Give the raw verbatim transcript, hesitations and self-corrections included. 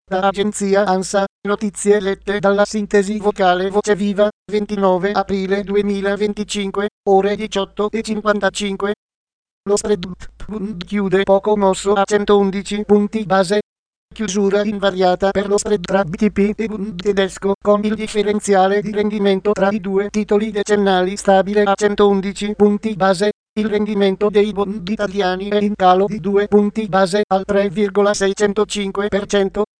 Da agenzia ANSA, notizie lette dalla sintesi vocale Voce Viva, ventinove aprile duemilaventicinque, ore diciotto e cinquantacinque. Lo spread chiude poco mosso a centoundici punti base. Chiusura invariata per lo spread tra B T P e Bund tedesco, con il differenziale di rendimento tra i due titoli decennali stabile a centoundici punti base. Il rendimento dei bond italiani è in calo di due punti base al tre virgola seicentocinque per cento.